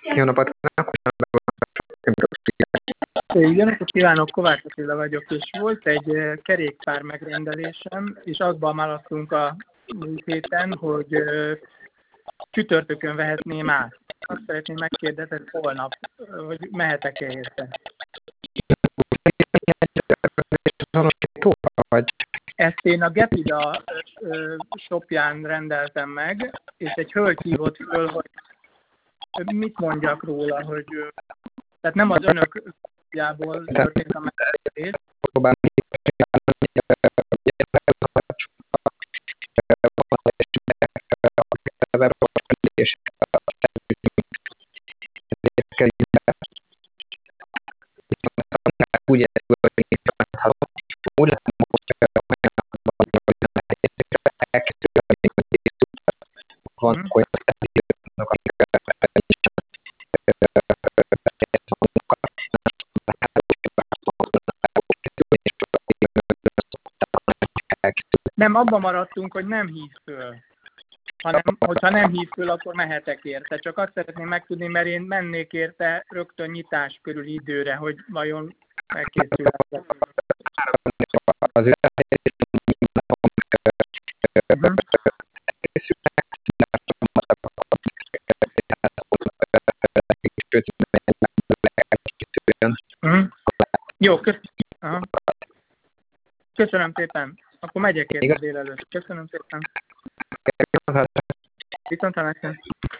Jó napot kívánok! Jó napot kívánok, Kovács Attila vagyok, és volt egy kerékpár megrendelésem, és abban maradtunk a múlt héten, hogy csütörtökön vehetném át. Azt szeretném megkérdezni holnap, hogy mehetek-e érte. Ezt én a Gepida shopján rendeltem meg, és egy hölgy hívott föl, hogy mit mondjak róla, hogy tehát nem az önök jából történt a megrendelés. Nem, abban maradtunk, hogy nem hív föl. Hanem, hogyha nem hív föl, akkor mehetek érte. Csak azt szeretném megtudni, mert én mennék érte rögtön nyitás körüli időre, hogy vajon megkészül-e. Jó, köszönöm szépen. Akkor megyek érte délelőtt. Köszönöm szépen. Viszontlátásra.